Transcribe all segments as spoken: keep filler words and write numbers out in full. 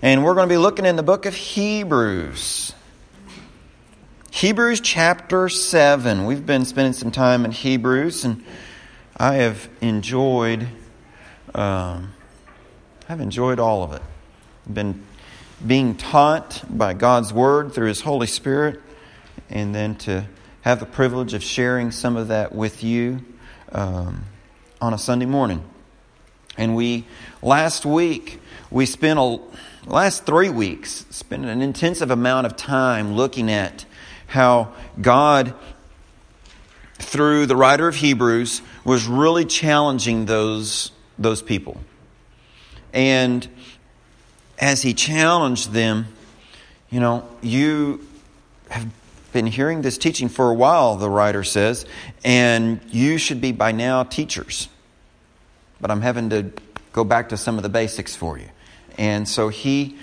And we're going to be looking in the book of Hebrews. Hebrews chapter seven. We've been spending some time in Hebrews, and I have enjoyed, um, I've enjoyed all of it. I've been being taught by God's Word through His Holy Spirit, and then to have the privilege of sharing some of that with you um, on a Sunday morning. And we, last week, we spent a last three weeks, spent an intensive amount of time looking at how God, through the writer of Hebrews, was really challenging those, those people. And as He challenged them, you know, you have been hearing this teaching for a while, the writer says, and you should be by now teachers. But I'm having to go back to some of the basics for you. And so he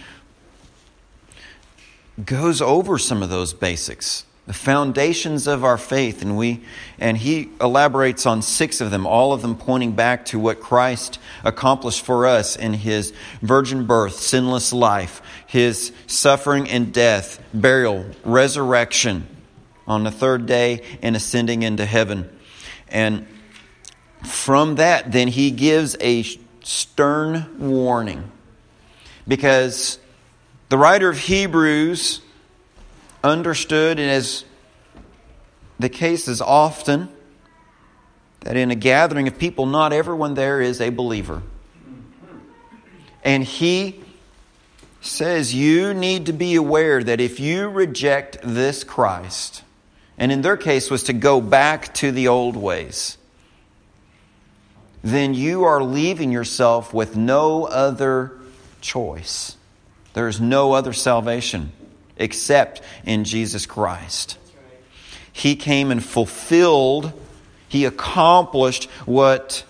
goes over some of those basics, the foundations of our faith, and we and he elaborates on six of them, all of them pointing back to what Christ accomplished for us in His virgin birth, sinless life, His suffering and death, burial, resurrection on the third day, and ascending into heaven. And from that, then he gives a stern warning. Because the writer of Hebrews understood, and as the case is often, that in a gathering of people, not everyone there is a believer. And he says you need to be aware that if you reject this Christ, and in their case was to go back to the old ways, then you are leaving yourself with no other choice. There is no other salvation except in Jesus Christ. He came and fulfilled, He accomplished what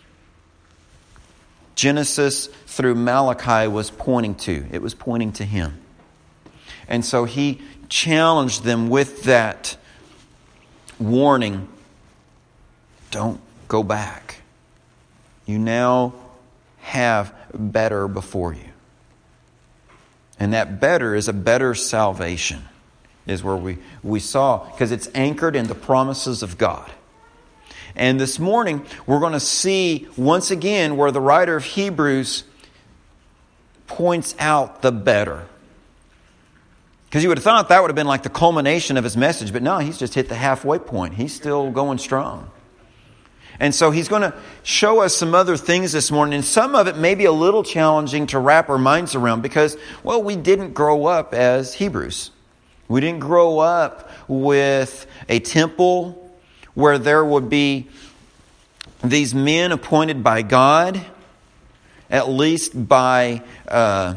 Genesis through Malachi was pointing to. It was pointing to Him. And so He challenged them with that warning. Don't go back. You now have better before you. And that better is a better salvation, is where we, we saw, because it's anchored in the promises of God. And this morning, we're going to see once again where the writer of Hebrews points out the better. Because you would have thought that would have been like the culmination of his message, but no, he's just hit the halfway point. He's still going strong. And so he's going to show us some other things this morning. And some of it may be a little challenging to wrap our minds around because, well, we didn't grow up as Hebrews. We didn't grow up with a temple where there would be these men appointed by God, at least by uh,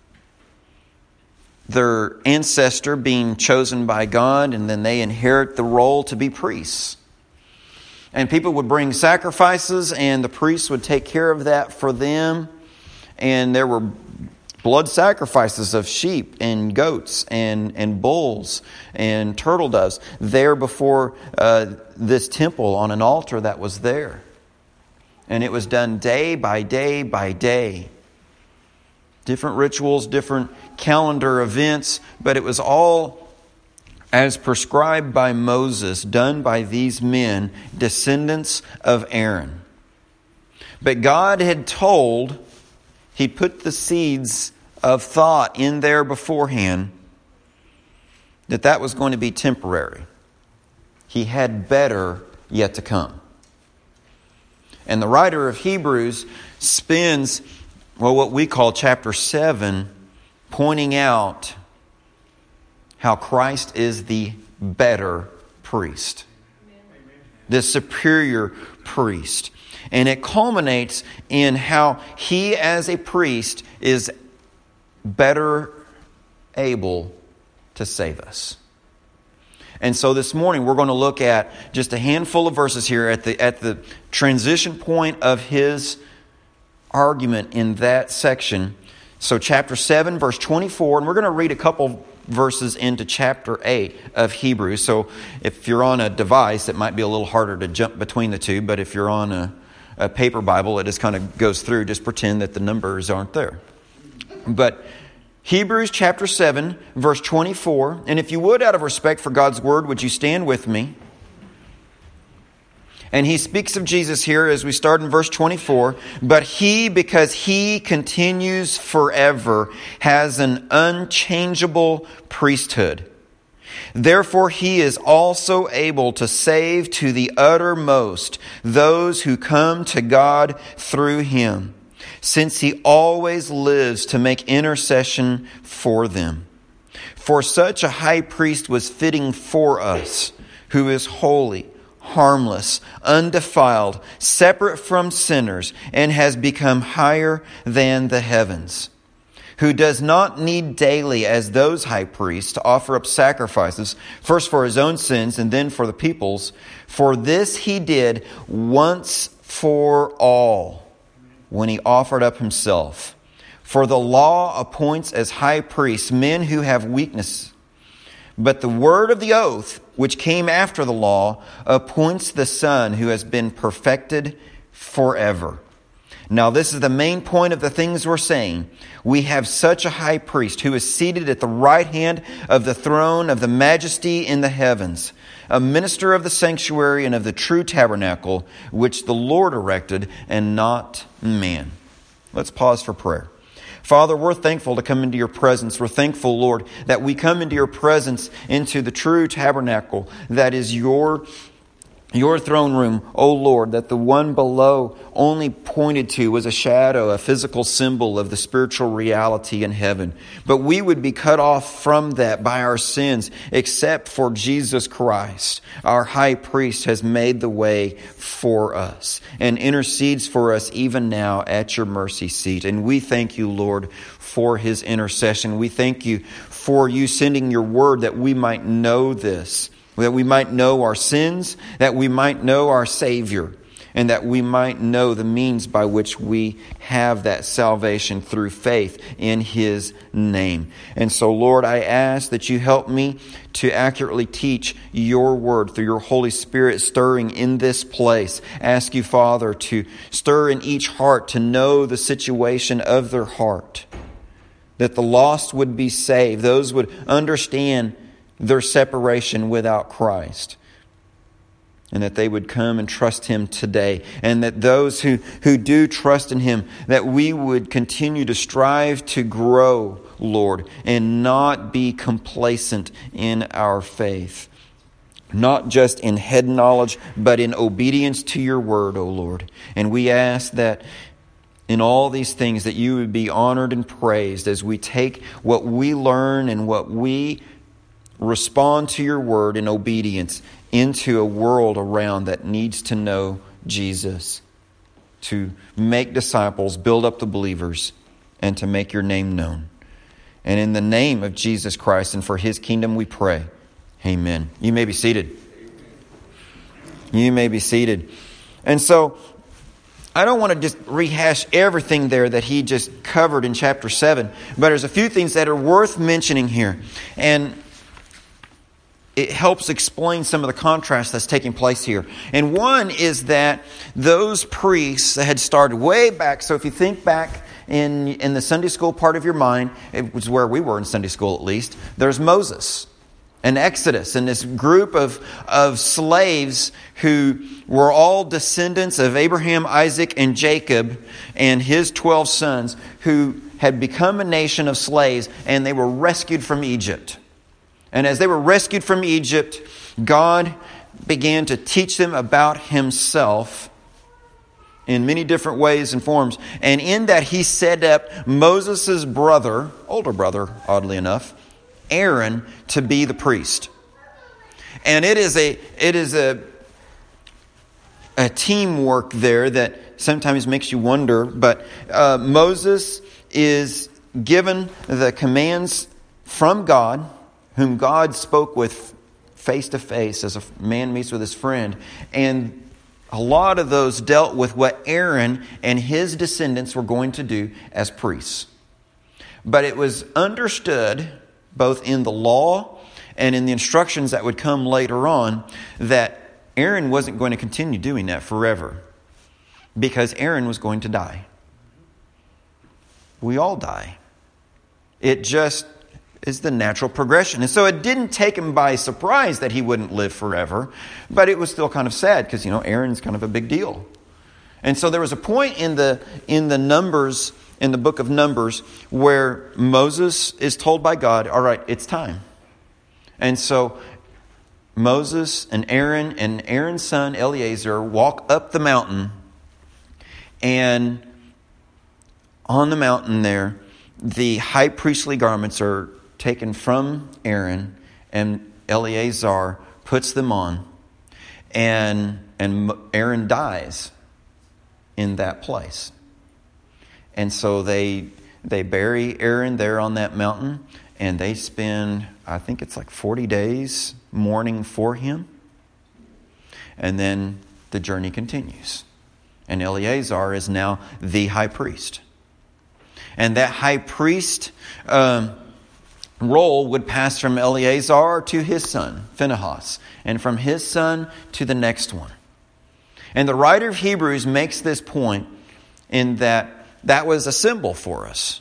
their ancestor being chosen by God, and then they inherit the role to be priests. And people would bring sacrifices, and the priests would take care of that for them. And there were blood sacrifices of sheep and goats and, and bulls and turtle doves there before uh, this temple on an altar that was there. And it was done day by day by day. Different rituals, different calendar events, but it was all as prescribed by Moses, done by these men, descendants of Aaron. But God had told, He put the seeds of thought in there beforehand, that that was going to be temporary. He had better yet to come. And the writer of Hebrews spends, well, what we call chapter seven, pointing out how Christ is the better priest. The superior priest. And it culminates in how He as a priest is better able to save us. And so this morning we're going to look at just a handful of verses here at the at the transition point of his argument in that section. So chapter seven, verse twenty-four, and we're going to read a couple verses into chapter eight of Hebrews. So if you're on a device, it might be a little harder to jump between the two, but if you're on a, a paper Bible, it just kind of goes through. Just pretend that the numbers aren't there. But Hebrews chapter seven, verse twenty-four. And if you would, out of respect for God's word, would you stand with me? And he speaks of Jesus here as we start in verse twenty-four. But he, because he continues forever, has an unchangeable priesthood. Therefore he is also able to save to the uttermost those who come to God through him, since he always lives to make intercession for them. For such a high priest was fitting for us, who is holy, harmless, undefiled, separate from sinners, and has become higher than the heavens, who does not need daily, as those high priests, to offer up sacrifices, first for his own sins and then for the people's. For this he did once for all, when he offered up himself. For the law appoints as high priests men who have weakness. But the word of the oath, which came after the law, appoints the Son who has been perfected forever. Now this is the main point of the things we're saying. We have such a high priest who is seated at the right hand of the throne of the majesty in the heavens, a minister of the sanctuary and of the true tabernacle, which the Lord erected and not man. Let's pause for prayer. Father, we're thankful to come into your presence. We're thankful, Lord, that we come into your presence, into the true tabernacle that is your Your throne room, O Lord, that the one below only pointed to was a shadow, a physical symbol of the spiritual reality in heaven. But we would be cut off from that by our sins, except for Jesus Christ. Our high priest has made the way for us and intercedes for us even now at your mercy seat. And we thank you, Lord, for his intercession. We thank you for you sending your word that we might know this, that we might know our sins, that we might know our Savior, and that we might know the means by which we have that salvation through faith in his name. And so, Lord, I ask that you help me to accurately teach your word through your Holy Spirit stirring in this place. Ask you, Father, to stir in each heart to know the situation of their heart, that the lost would be saved, those would understand their separation without Christ, and that they would come and trust him today, and that those who, who do trust in him, that we would continue to strive to grow, Lord, and not be complacent in our faith, not just in head knowledge, but in obedience to your word, O Lord. And we ask that in all these things that you would be honored and praised as we take what we learn and what we respond to your word in obedience into a world around that needs to know Jesus, to make disciples, build up the believers, and to make your name known. And in the name of Jesus Christ and for his kingdom we pray. Amen. You may be seated. You may be seated. And so, I don't want to just rehash everything there that he just covered in chapter seven, but there's a few things that are worth mentioning here. And it helps explain some of the contrast that's taking place here. And one is that those priests that had started way back, so if you think back in, in the Sunday school part of your mind, it was where we were in Sunday school at least, there's Moses and Exodus and this group of, of slaves who were all descendants of Abraham, Isaac, and Jacob and his twelve sons who had become a nation of slaves, and they were rescued from Egypt. And as they were rescued from Egypt, God began to teach them about himself in many different ways and forms. And in that he set up Moses' brother, older brother, oddly enough, Aaron, to be the priest. And it is a it is a, a teamwork there that sometimes makes you wonder. But uh, Moses is given the commands from God, whom God spoke with face to face as a man meets with his friend. And a lot of those dealt with what Aaron and his descendants were going to do as priests. But it was understood, both in the law and in the instructions that would come later on, that Aaron wasn't going to continue doing that forever, because Aaron was going to die. We all die. It just is the natural progression. And so it didn't take him by surprise that he wouldn't live forever, but it was still kind of sad because, you know, Aaron's kind of a big deal. And so there was a point in the in the Numbers, in the book of Numbers, where Moses is told by God, all right, it's time. And so Moses and Aaron and Aaron's son Eleazar walk up the mountain, and on the mountain there, the high priestly garments are taken from Aaron, and Eleazar puts them on, and and Aaron dies in that place. And so they they bury Aaron there on that mountain, and they spend, I think it's like forty days mourning for him. And then the journey continues. And Eleazar is now the high priest. And that high priest um, role would pass from Eleazar to his son, Phinehas, and from his son to the next one. And the writer of Hebrews makes this point in that that was a symbol for us.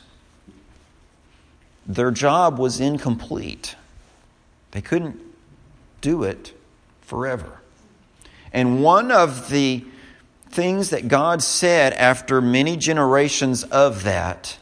Their job was incomplete. They couldn't do it forever. And one of the things that God said after many generations of that,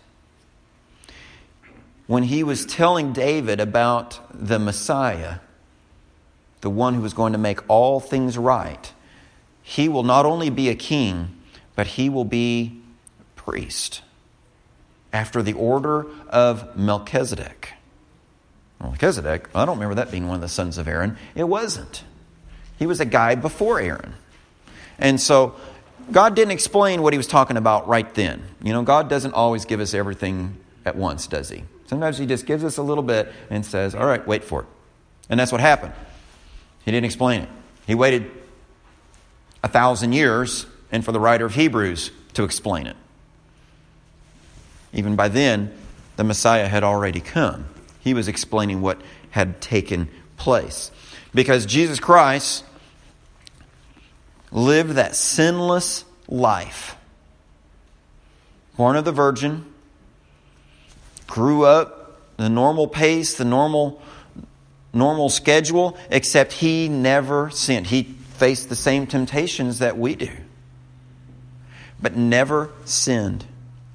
when he was telling David about the Messiah, the one who was going to make all things right, he will not only be a king, but he will be a priest after the order of Melchizedek. Melchizedek, I don't remember that being one of the sons of Aaron. It wasn't. He was a guy before Aaron. And so God didn't explain what he was talking about right then. You know, God doesn't always give us everything at once, does he? Sometimes he just gives us a little bit and says, all right, wait for it. And that's what happened. He didn't explain it. He waited a thousand years and for the writer of Hebrews to explain it. Even by then, the Messiah had already come. He was explaining what had taken place. Because Jesus Christ lived that sinless life. Born of the Virgin, grew up the normal pace, the normal normal schedule, except he never sinned. He faced the same temptations that we do, but never sinned.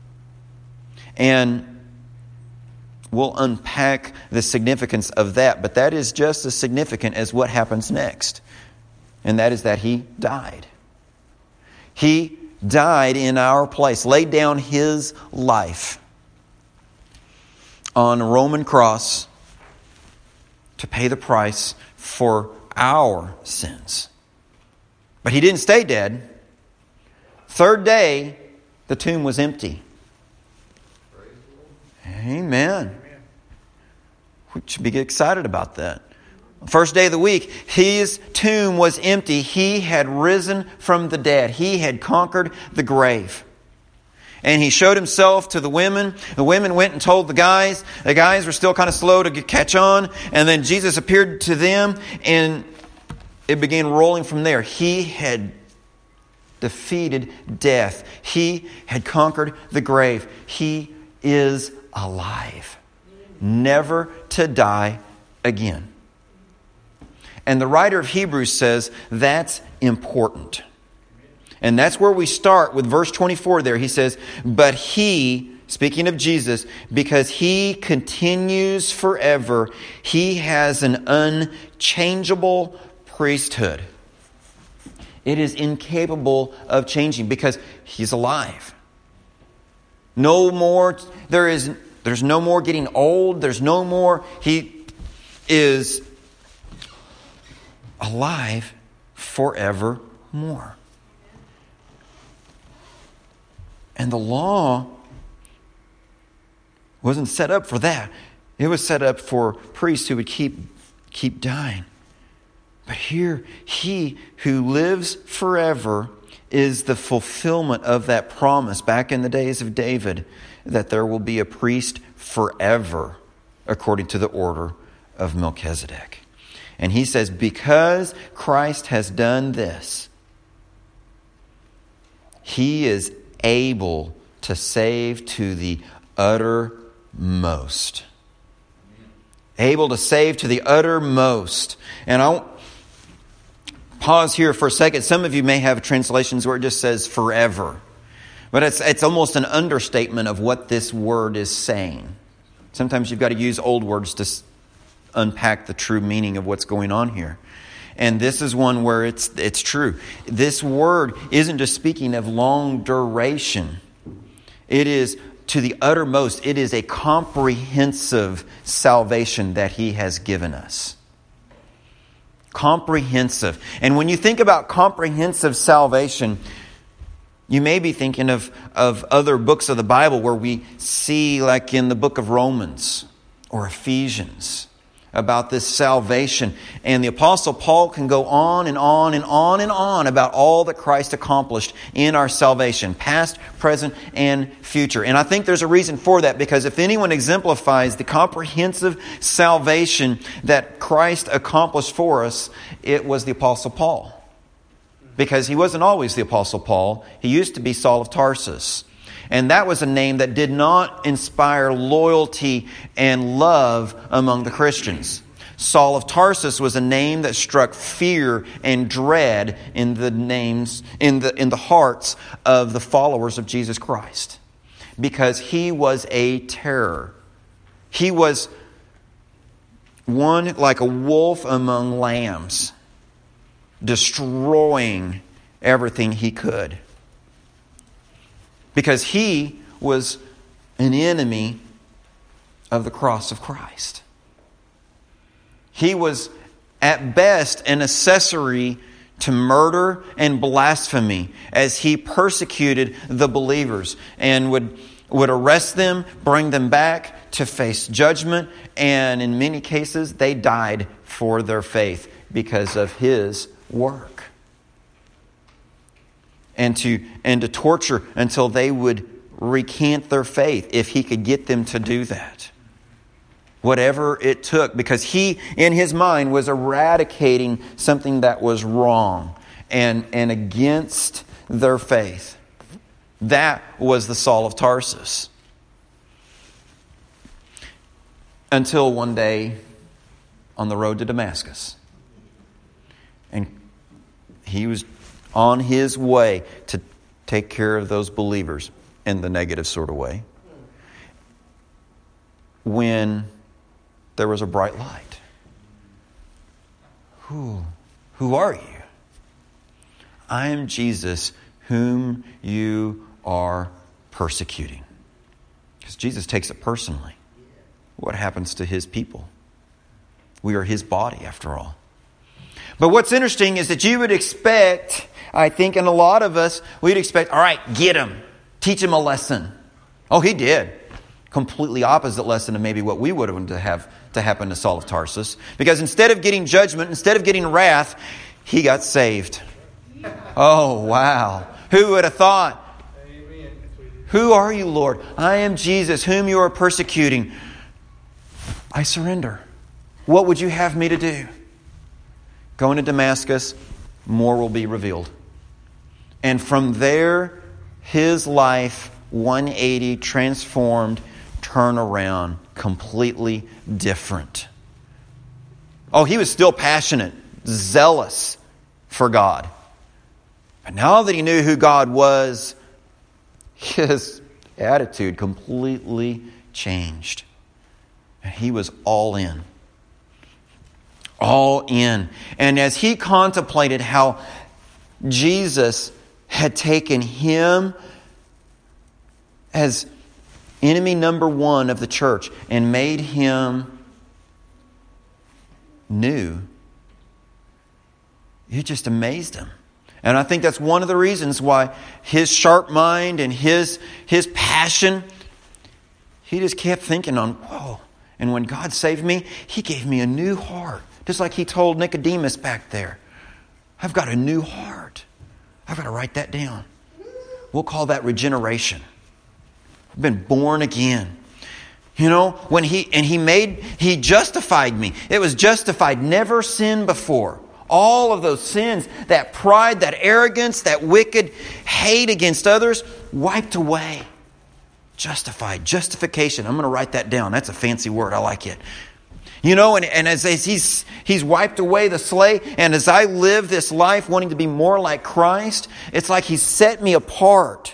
And we'll unpack the significance of that, but that is just as significant as what happens next. And that is that he died. He died in our place, laid down his life on a Roman cross to pay the price for our sins. But he didn't stay dead. Third day, the tomb was empty. Amen. We should be excited about that. First day of the week, his tomb was empty. He had risen from the dead. He had conquered the grave. And he showed himself to the women. The women went and told the guys. The guys were still kind of slow to catch on. And then Jesus appeared to them, and it began rolling from there. He had defeated death. He had conquered the grave. He is alive, never to die again. And the writer of Hebrews says that's important. And that's where we start with verse twenty-four there. He says, but he, speaking of Jesus, because he continues forever, he has an unchangeable priesthood. It is incapable of changing because he's alive. No more, there is, there's no more getting old. There's no more, he is alive forevermore. And the law wasn't set up for that. It was set up for priests who would keep, keep dying. But here, he who lives forever is the fulfillment of that promise back in the days of David, that there will be a priest forever according to the order of Melchizedek. And he says, because Christ has done this, he is able to save to the utter uttermost. Able to save to the uttermost. And I'll pause here for a second. Some of you may have translations where it just says forever. But it's it's almost an understatement of what this word is saying. Sometimes you've got to use old words to unpack the true meaning of what's going on here. And this is one where it's it's true. This word isn't just speaking of long duration. It is to the uttermost. It is a comprehensive salvation that He has given us. Comprehensive. And when you think about comprehensive salvation, you may be thinking of, of other books of the Bible where we see, like in the book of Romans or Ephesians, about this salvation. And the Apostle Paul can go on and on and on and on about all that Christ accomplished in our salvation, past, present, and future. And I think there's a reason for that, because if anyone exemplifies the comprehensive salvation that Christ accomplished for us, it was the Apostle Paul. Because he wasn't always the Apostle Paul. He used to be Saul of Tarsus. And that was a name that did not inspire loyalty and love among the Christians. Saul of Tarsus was a name that struck fear and dread in the names in the in the hearts of the followers of Jesus Christ, because he was a terror. He was one like a wolf among lambs, destroying everything he could. Because he was an enemy of the cross of Christ. He was at best an accessory to murder and blasphemy as he persecuted the believers and would, would arrest them, bring them back to face judgment, and in many cases they died for their faith because of his work. And to and to torture until they would recant their faith if he could get them to do that. Whatever it took, because he, in his mind, was eradicating something that was wrong and, and against their faith. That was the Saul of Tarsus. Until one day on the road to Damascus. And he was on his way to take care of those believers in the negative sort of way, when there was a bright light. Who, who are you? I am Jesus, whom you are persecuting. Because Jesus takes it personally. What happens to his people? We are his body, after all. But what's interesting is that you would expect, I think, and a lot of us, we'd expect, all right, get him. Teach him a lesson. Oh, he did. Completely opposite lesson to maybe what we would have to have to happen to Saul of Tarsus. Because instead of getting judgment, instead of getting wrath, he got saved. Oh, wow. Who would have thought? Who are you, Lord? I am Jesus, whom you are persecuting. I surrender. What would you have me to do? Going to Damascus, more will be revealed. And from there, his life, one eighty, transformed, turn around, completely different. Oh, he was still passionate, zealous for God. But now that he knew who God was, his attitude completely changed. And he was all in. All in. And as he contemplated how Jesus had taken him as enemy number one of the church and made him new, it just amazed him. And I think that's one of the reasons why his sharp mind and his, his passion, he just kept thinking on, whoa. And when God saved me, he gave me a new heart. Just like he told Nicodemus back there. I've got a new heart. I've got to write that down. We'll call that regeneration. I've been born again. You know, when he, and he made, he justified me. It was justified, never sinned before. All of those sins, that pride, that arrogance, that wicked hate against others, wiped away. Justified. Justification. I'm going to write that down. That's a fancy word. I like it. You know, and, and as, as he's, he's wiped away the slate, and as I live this life wanting to be more like Christ, it's like He's set me apart.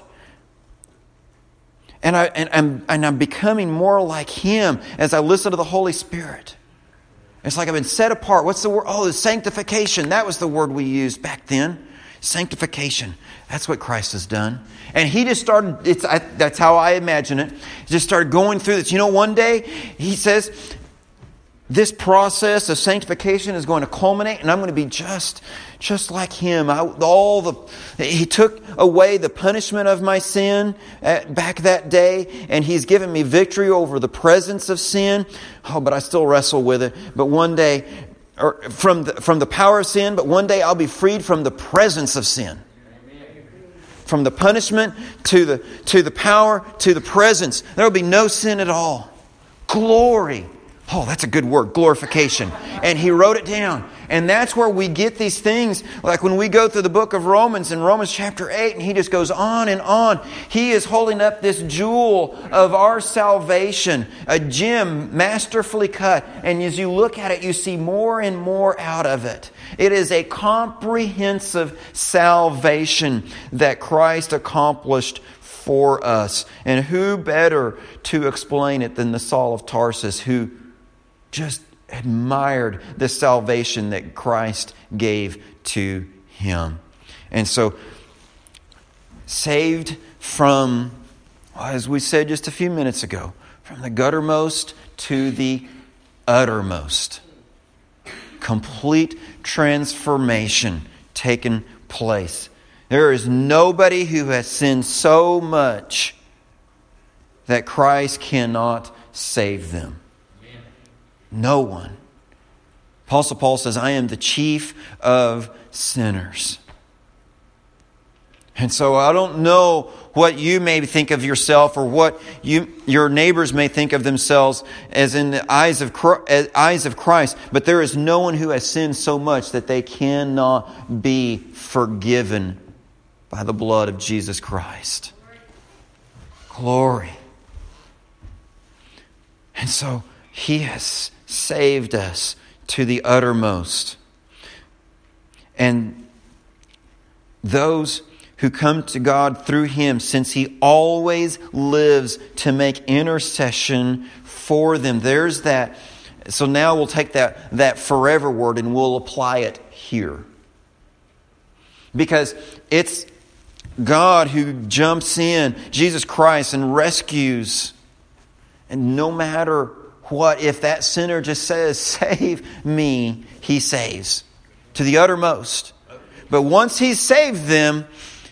And, I, and, I'm, and I'm becoming more like Him as I listen to the Holy Spirit. It's like I've been set apart. What's the word? Oh, the sanctification. That was the word we used back then. Sanctification. That's what Christ has done. And He just started, it's, I, that's how I imagine it. He just started going through this. You know, one day, He says, this process of sanctification is going to culminate, and I'm going to be just, just like Him. I, all the He took away the punishment of my sin at, back that day, and He's given me victory over the presence of sin. Oh, but I still wrestle with it. But one day, or from the, from the power of sin, but one day I'll be freed from the presence of sin. From the punishment to the to the power to the presence, there will be no sin at all. Glory. Oh, that's a good word, glorification. And He wrote it down. And that's where we get these things. Like when we go through the book of Romans, in Romans chapter eight, and he just goes on and on. He is holding up this jewel of our salvation, a gem masterfully cut. And as you look at it, you see more and more out of it. It is a comprehensive salvation that Christ accomplished for us. And who better to explain it than the Saul of Tarsus, who just admired the salvation that Christ gave to him. And so, saved from, as we said just a few minutes ago, from the guttermost to the uttermost. Complete transformation taken place. There is nobody who has sinned so much that Christ cannot save them. No one. Apostle Paul says, I am the chief of sinners. And so I don't know what you may think of yourself or what you your neighbors may think of themselves as in the eyes of as eyes of Christ, but there is no one who has sinned so much that they cannot be forgiven by the blood of Jesus Christ. Glory. And so He has saved us to the uttermost. And those who come to God through Him, since He always lives to make intercession for them. There's that. So now we'll take that, that forever word and we'll apply it here. Because it's God who jumps in, Jesus Christ, and rescues. And no matter what, if that sinner just says, save me, He saves to the uttermost. But once He's saved them,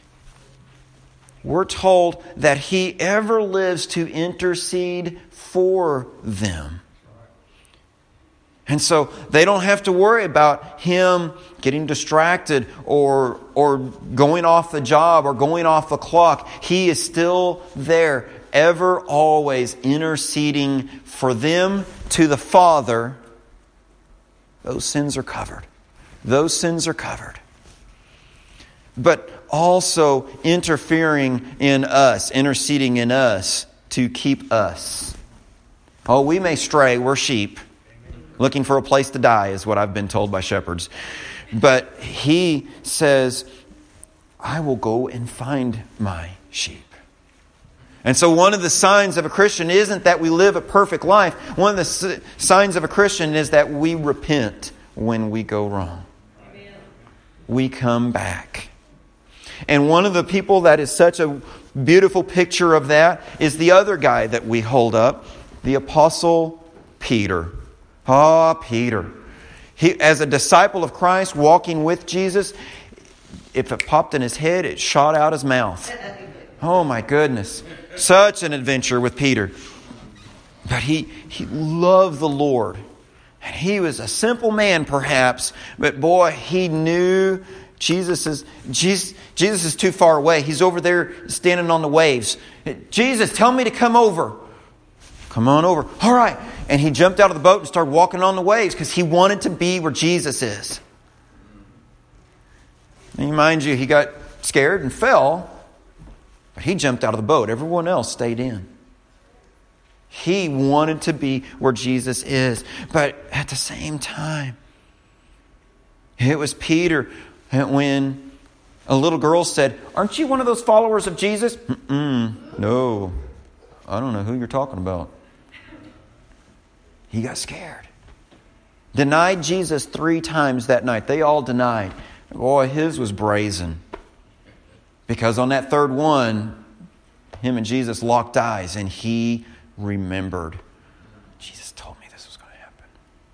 we're told that He ever lives to intercede for them. And so they don't have to worry about Him getting distracted or, or going off the job or going off the clock. He is still there, ever, always interceding for them to the Father. Those sins are covered. Those sins are covered. But also interfering in us, interceding in us to keep us. Oh, we may stray, we're sheep. Looking for a place to die is what I've been told by shepherds. But He says, I will go and find my sheep. And so one of the signs of a Christian isn't that we live a perfect life. One of the signs of a Christian is that we repent when we go wrong. Amen. We come back. And one of the people that is such a beautiful picture of that is the other guy that we hold up, the Apostle Peter. Ah, oh, Peter. He, as a disciple of Christ, walking with Jesus, if it popped in his head, it shot out his mouth. Oh my goodness. Such an adventure with Peter. But he, he loved the Lord. And he was a simple man perhaps, but boy, he knew Jesus is, Jesus, Jesus is too far away. He's over there standing on the waves. Jesus, tell me to come over. Come on over. All right. And he jumped out of the boat and started walking on the waves because he wanted to be where Jesus is. And mind you, he got scared and fell. But he jumped out of the boat. Everyone else stayed in. He wanted to be where Jesus is. But at the same time, it was Peter when a little girl said, "Aren't you one of those followers of Jesus?" Mm-mm, no, I don't know who you're talking about. He got scared. Denied Jesus three times that night. They all denied. Boy, his was brazen. Because on that third one, him and Jesus locked eyes and he remembered. Jesus told me this was going to happen.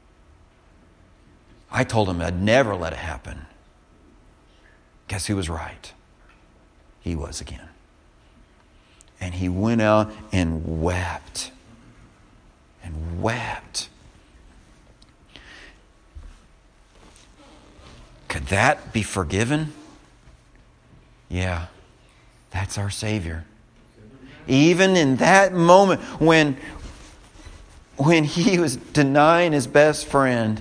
I told him I'd never let it happen. Guess who was right? He was again. And he went out and wept. And wept. Could that be forgiven? Yeah, that's our Savior. Even in that moment when, when he was denying his best friend,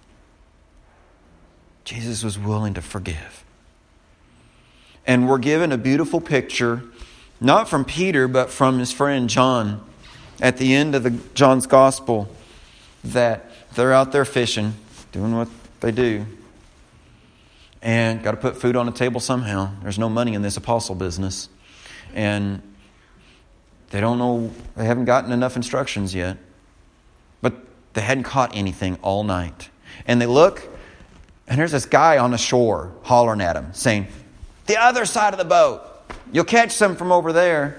Jesus was willing to forgive. And we're given a beautiful picture, not from Peter, but from his friend John, at the end of the John's Gospel, that they're out there fishing, doing what they do. And got to put food on the table somehow. There's no money in this apostle business. And they don't know, they haven't gotten enough instructions yet. But they hadn't caught anything all night. And they look, and there's this guy on the shore hollering at them, saying, "The other side of the boat. You'll catch some from over there."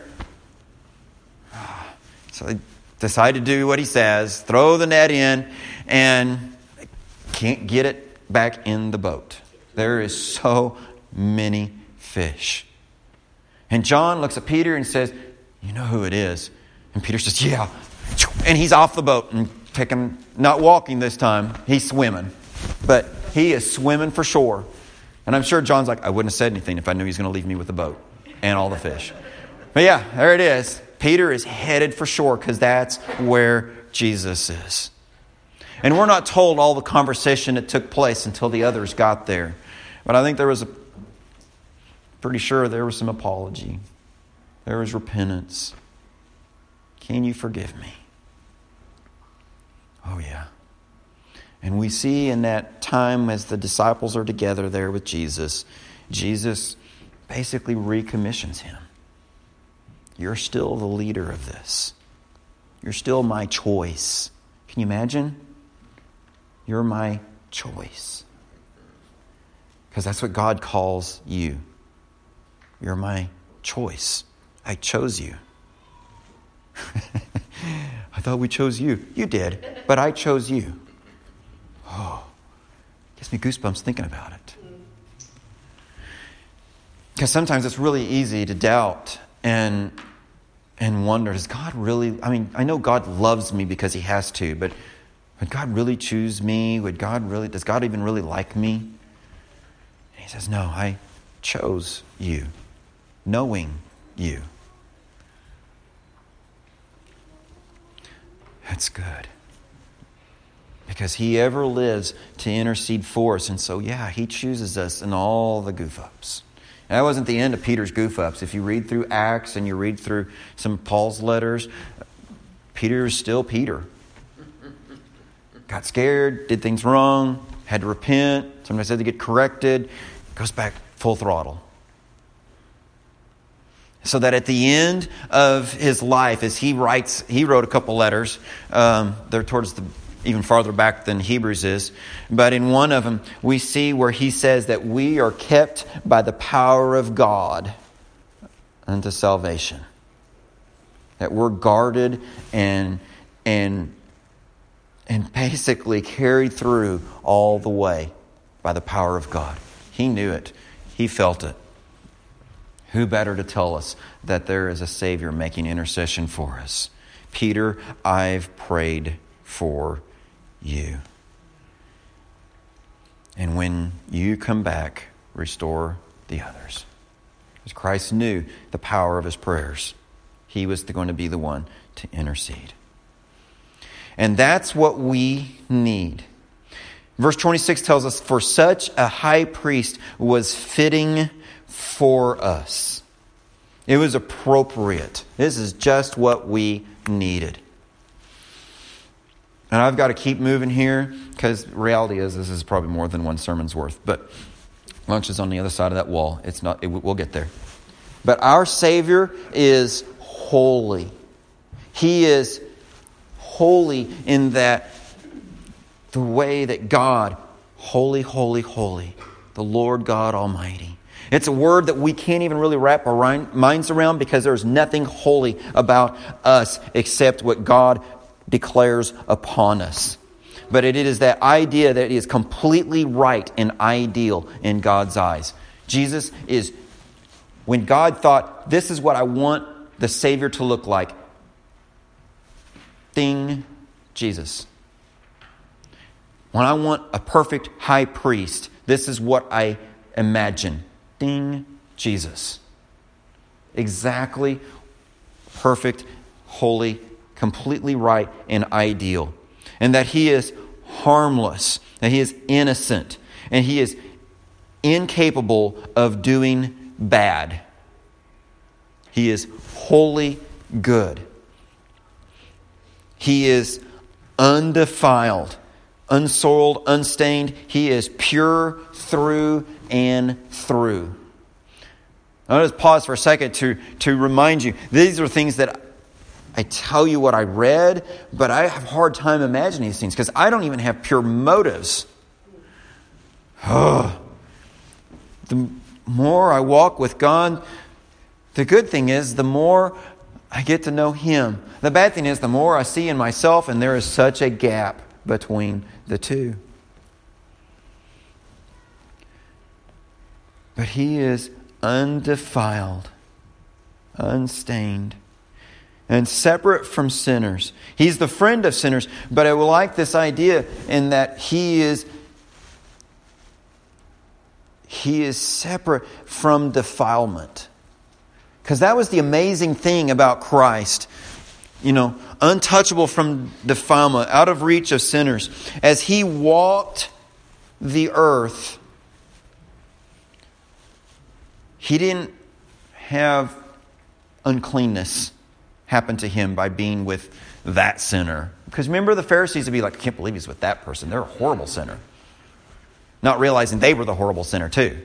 So they decide to do what he says, throw the net in, and they can't get it back in the boat. There is so many fish. And John looks at Peter and says, "You know who it is?" And Peter says, "Yeah." And he's off the boat and picking, not walking this time. He's swimming. But he is swimming for shore. And I'm sure John's like, "I wouldn't have said anything if I knew he was going to leave me with the boat and all the fish." But yeah, there it is. Peter is headed for shore because that's where Jesus is. And we're not told all the conversation that took place until the others got there. But I think there was a, pretty sure there was some apology. There was repentance. "Can you forgive me?" Oh yeah. And we see in that time as the disciples are together there with Jesus, Jesus basically recommissions him. You're still the leader of this. You're still my choice. Can you imagine? You're my choice. Because that's what God calls you. You're my choice. I chose you. I thought we chose you. You did, but I chose you. Oh, gives me goosebumps thinking about it. Because sometimes it's really easy to doubt and and wonder, does God really, I mean, I know God loves me because he has to, but would God really choose me? Would God really, does God even really like me? And he says, no, I chose you, knowing you. That's good. Because he ever lives to intercede for us. And so, yeah, he chooses us in all the goof-ups. And that wasn't the end of Peter's goof-ups. If you read through Acts and you read through some of Paul's letters, Peter is still Peter. Got scared, did things wrong, had to repent. Sometimes had to get corrected. Goes back full throttle. So that at the end of his life, as he writes, he wrote a couple letters. Um, they're towards the even farther back than Hebrews is. But in one of them, we see where he says that we are kept by the power of God unto salvation. That we're guarded and and and basically carried through all the way by the power of God. He knew it. He felt it. Who better to tell us that there is a Savior making intercession for us? Peter, I've prayed for you. And when you come back, restore the others. Because Christ knew the power of his prayers. He was going to be the one to intercede. And that's what we need. Verse twenty-six tells us, for such a high priest was fitting for us. It was appropriate. This is just what we needed. And I've got to keep moving here because reality is this is probably more than one sermon's worth. But lunch is on the other side of that wall. It's not. It, we'll get there. But our Savior is holy. He is holy in that the way that God, holy, holy, holy, the Lord God Almighty. It's a word that we can't even really wrap our minds around because there's nothing holy about us except what God declares upon us. But it is that idea that is completely right and ideal in God's eyes. Jesus is, when God thought, this is what I want the Savior to look like. Ding, Jesus. When I want a perfect high priest, this is what I imagine. Ding, Jesus. Exactly perfect, holy, completely right and ideal. And that He is harmless, that He is innocent, and He is incapable of doing bad. He is wholly good. He is undefiled, unsoiled, unstained. He is pure through and through. I'll just pause for a second to, to remind you. These are things that I tell you what I read, but I have a hard time imagining these things because I don't even have pure motives. Oh, the more I walk with God, the good thing is the more I get to know Him. The bad thing is the more I see in myself, and there is such a gap between the two. But He is undefiled, unstained, and separate from sinners. He's the friend of sinners, but I will like this idea in that He is He is separate from defilement. Because that was the amazing thing about Christ. You know, untouchable from defilement, out of reach of sinners. As He walked the earth, He didn't have uncleanness happen to Him by being with that sinner. Because remember, the Pharisees would be like, I can't believe He's with that person. They're a horrible sinner. Not realizing they were the horrible sinner too.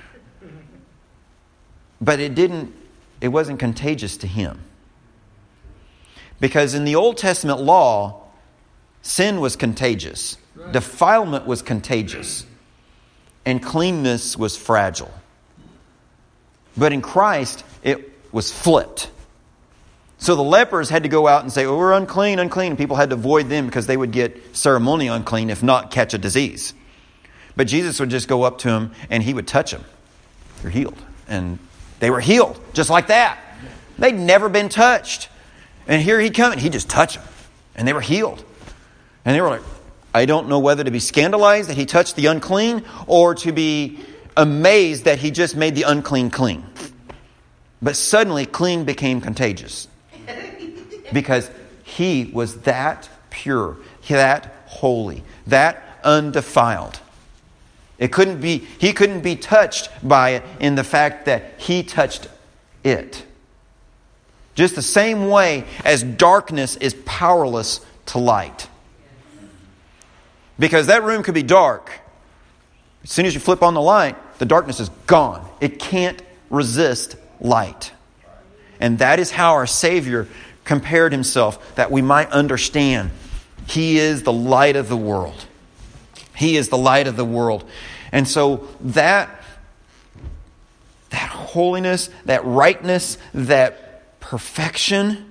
But it didn't, it wasn't contagious to Him. Because in the Old Testament law, sin was contagious. Right. Defilement was contagious. And cleanness was fragile. But in Christ, it was flipped. So the lepers had to go out and say, oh, we're unclean, unclean. And people had to avoid them because they would get ceremonially unclean, if not catch a disease. But Jesus would just go up to them and He would touch them. You're healed. And they were healed just like that. They'd never been touched. And here He come and He just touched them. And they were healed. And they were like, I don't know whether to be scandalized that He touched the unclean or to be amazed that He just made the unclean clean. But suddenly clean became contagious. Because He was that pure, that holy, that undefiled. It couldn't be, He couldn't be touched by it in the fact that He touched it. Just the same way as darkness is powerless to light. Because that room could be dark. As soon as you flip on the light, the darkness is gone. It can't resist light. And that is how our Savior compared Himself, that we might understand. He is the light of the world. He is the light of the world. And so that, that holiness, that rightness, that perfection,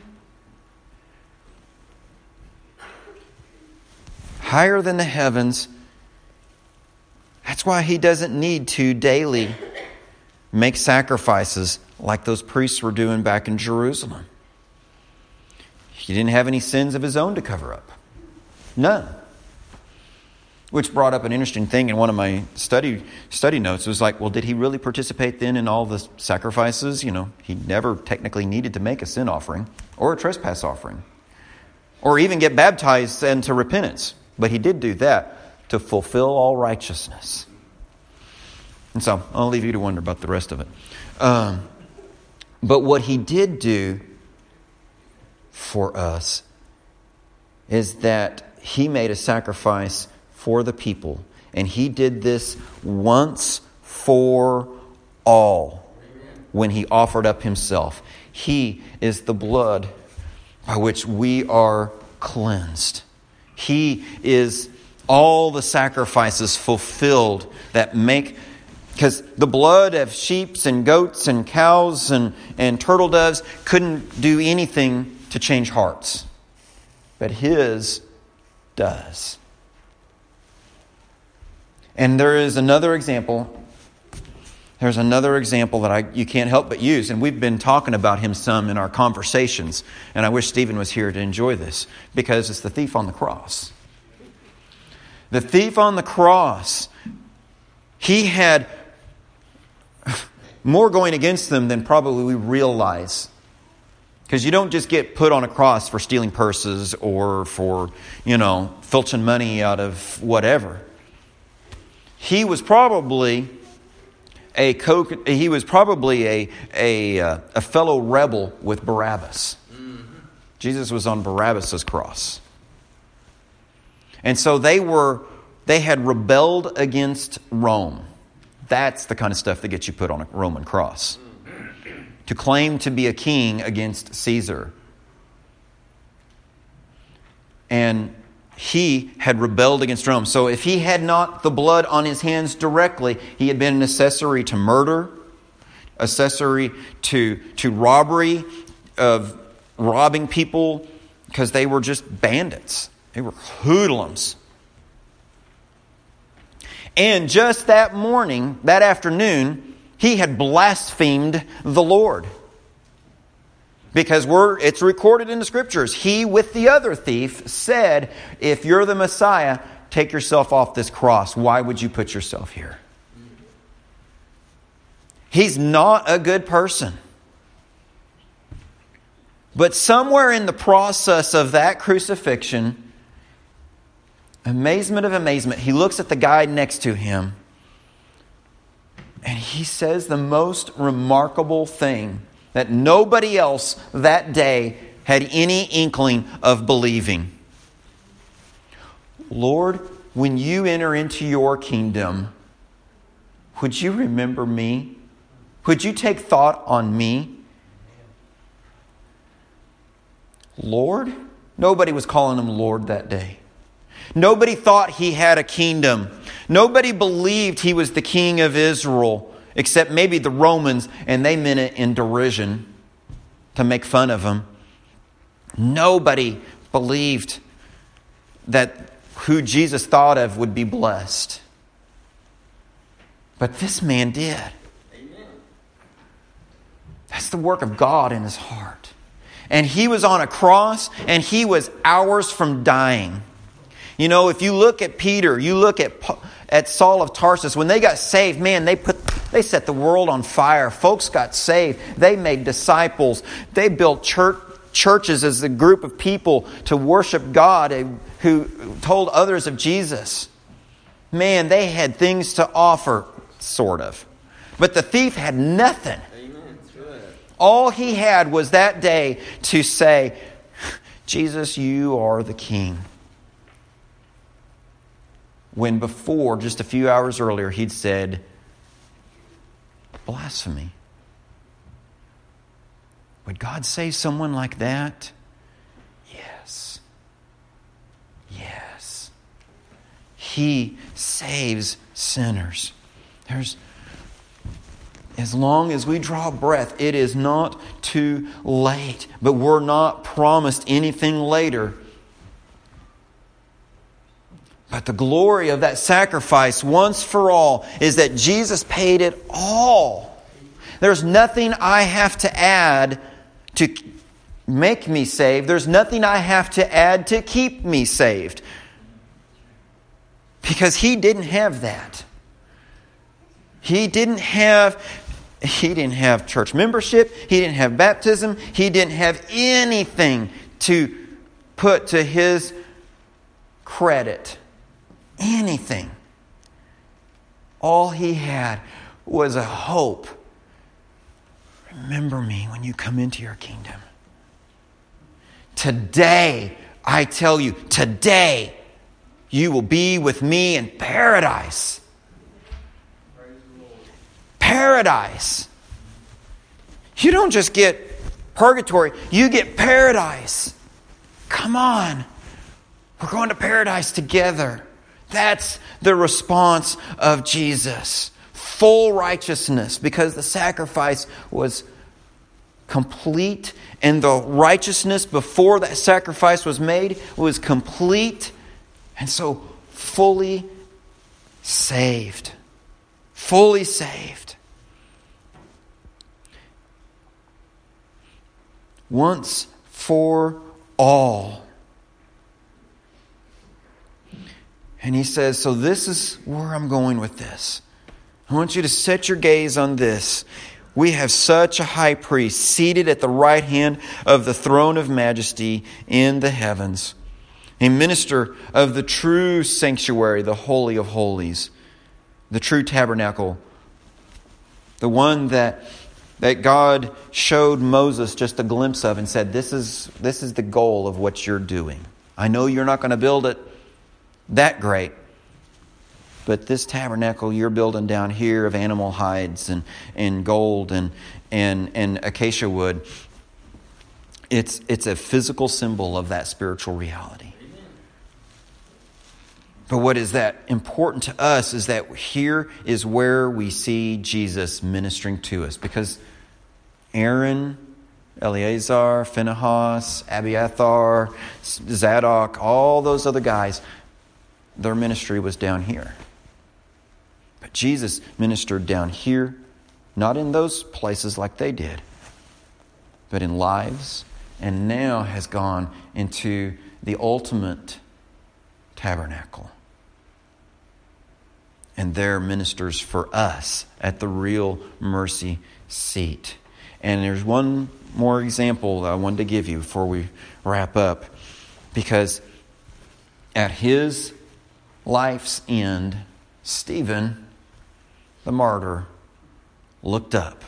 higher than the heavens, that's why He doesn't need to daily make sacrifices like those priests were doing back in Jerusalem. He didn't have any sins of His own to cover up. None. Which brought up an interesting thing in one of my study study notes. It was like, well, did He really participate then in all the sacrifices? You know, He never technically needed to make a sin offering or a trespass offering or even get baptized into repentance. But He did do that to fulfill all righteousness. And so I'll leave you to wonder about the rest of it. Um, but what He did do for us is that He made a sacrifice for the people. And He did this once for all when He offered up Himself. He is the blood by which we are cleansed. He is all the sacrifices fulfilled that make... Because the blood of sheep and goats and cows and, and turtle doves couldn't do anything to change hearts. But His does. And there is another example. There's another example that I you can't help but use. And we've been talking about him some in our conversations. And I wish Stephen was here to enjoy this. Because it's the thief on the cross. The thief on the cross. He had more going against them than probably we realize. Because you don't just get put on a cross for stealing purses or for, you know, filching money out of whatever. He was probably a co- he was probably a a, uh, a fellow rebel with Barabbas. Mm-hmm. Jesus was on Barabbas' cross. And so they were they had rebelled against Rome. That's the kind of stuff that gets you put on a Roman cross. To claim to be a king against Caesar. And he had rebelled against Rome. So if he had not the blood on his hands directly, he had been an accessory to murder, accessory to, to robbery, of robbing people because they were just bandits. They were hoodlums. And just that morning, that afternoon, he had blasphemed the Lord. Because we're, it's recorded in the Scriptures. He, with the other thief, said, if you're the Messiah, take yourself off this cross. Why would you put yourself here? He's not a good person. But somewhere in the process of that crucifixion, amazement of amazement, he looks at the guy next to him and he says the most remarkable thing that nobody else that day had any inkling of believing. Lord, when you enter into your kingdom, would you remember me? Would you take thought on me? Lord? Nobody was calling him Lord that day. Nobody thought he had a kingdom. Nobody believed he was the king of Israel, except maybe the Romans, and they meant it in derision to make fun of him. Nobody believed that who Jesus thought of would be blessed. But this man did. Amen. That's the work of God in his heart. And he was on a cross, and he was hours from dying. You know, if you look at Peter, you look at at Saul of Tarsus, when they got saved, man, they put they set the world on fire. Folks got saved. They made disciples. They built church, churches as a group of people to worship God who told others of Jesus. Man, they had things to offer, sort of. But the thief had nothing. Amen. All he had was that day to say, Jesus, you are the King. When before, just a few hours earlier, he'd said, blasphemy. Would God save someone like that? Yes. Yes. He saves sinners. There's, as long as we draw breath, it is not too late. But we're not promised anything later. But the glory of that sacrifice once for all is that Jesus paid it all. There's nothing I have to add to make me saved. There's nothing I have to add to keep me saved. Because He didn't have that. He didn't have, He didn't have church membership. He didn't have baptism. He didn't have anything to put to His credit. Anything. All He had was a hope. Remember me when you come into your kingdom. Today, I tell you, today you will be with me in paradise. Paradise. You don't just get purgatory, you get paradise. Come on. We're going to paradise together. That's the response of Jesus. Full righteousness, because the sacrifice was complete, and the righteousness before that sacrifice was made was complete, and so fully saved. Fully saved. Once for all. And he says, so this is where I'm going with this. I want you to set your gaze on this. We have such a high priest seated at the right hand of the throne of majesty in the heavens, a minister of the true sanctuary, the Holy of Holies, the true tabernacle, the one that that God showed Moses just a glimpse of and said, this is, this is the goal of what you're doing. I know you're not going to build it that great, but this tabernacle you're building down here of animal hides and, and gold and, and, and acacia wood, it's, it's a physical symbol of that spiritual reality. But what is that important to us is that here is where we see Jesus ministering to us. Because Aaron, Eleazar, Phinehas, Abiathar, Zadok, all those other guys, their ministry was down here. But Jesus ministered down here, not in those places like they did, but in lives, and now has gone into the ultimate tabernacle. And there ministers for us at the real mercy seat. And there's one more example that I wanted to give you before we wrap up. Because at his life's end, Stephen, the martyr, looked up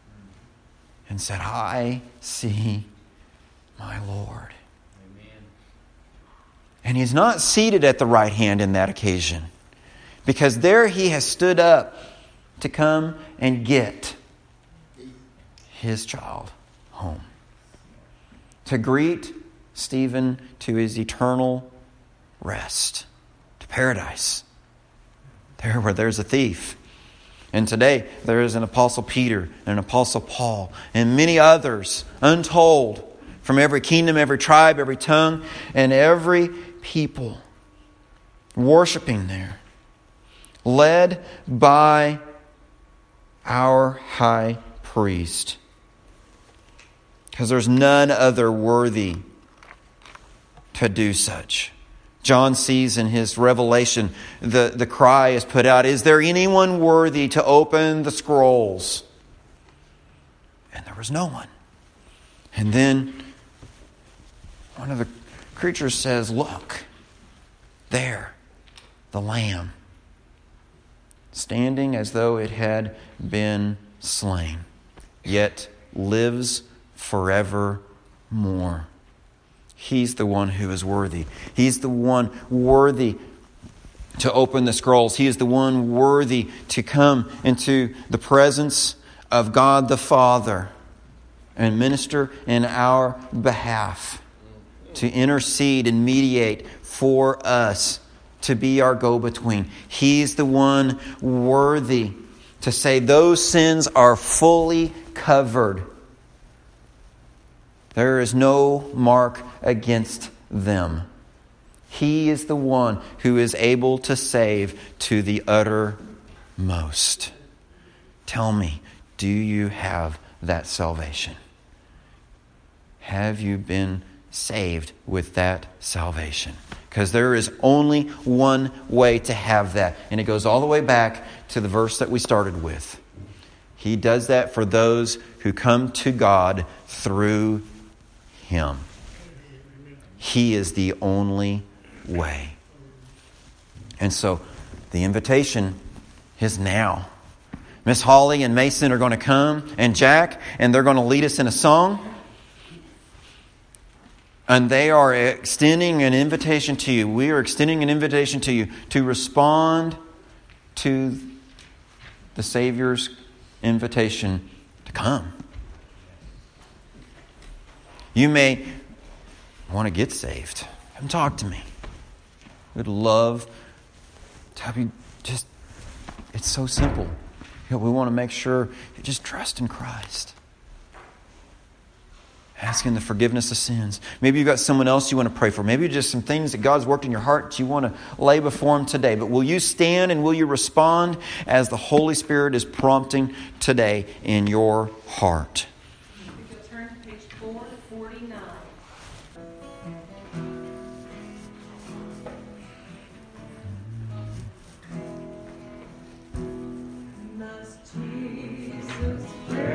and said, I see my Lord. Amen. And he's not seated at the right hand in that occasion. Because there he has stood up to come and get his child home. To greet Stephen to his eternal rest. To paradise. There where there's a thief. And today there is an Apostle Peter and an Apostle Paul and many others untold from every kingdom, every tribe, every tongue, and every people worshiping there. Led by our high priest. Because there's none other worthy to do such. John sees in his revelation, the, the cry is put out, is there anyone worthy to open the scrolls? And there was no one. And then one of the creatures says, look, there, the Lamb, standing as though it had been slain, yet lives forevermore. He's the one who is worthy. He's the one worthy to open the scrolls. He is the one worthy to come into the presence of God the Father and minister in our behalf, to intercede and mediate for us, to be our go-between. He's the one worthy to say those sins are fully covered. There is no mark against them. He is the one who is able to save to the uttermost. Tell me, do you have that salvation? Have you been saved with that salvation? Because there is only one way to have that. And it goes all the way back to the verse that we started with. He does that for those who come to God through Him. He is the only way. And so the invitation is now. Miss Holly and Mason are going to come, and Jack, and they're going to lead us in a song. And they are extending an invitation to you. We are extending an invitation to you to respond to the Savior's invitation to come. You may want to get saved. Come talk to me. We'd love to have you just, it's so simple. You know, we want to make sure you just trust in Christ. Asking the forgiveness of sins. Maybe you've got someone else you want to pray for. Maybe just some things that God's worked in your heart that you want to lay before Him today. But will you stand and will you respond as the Holy Spirit is prompting today in your heart? If you'll turn to page four forty-nine. Must Jesus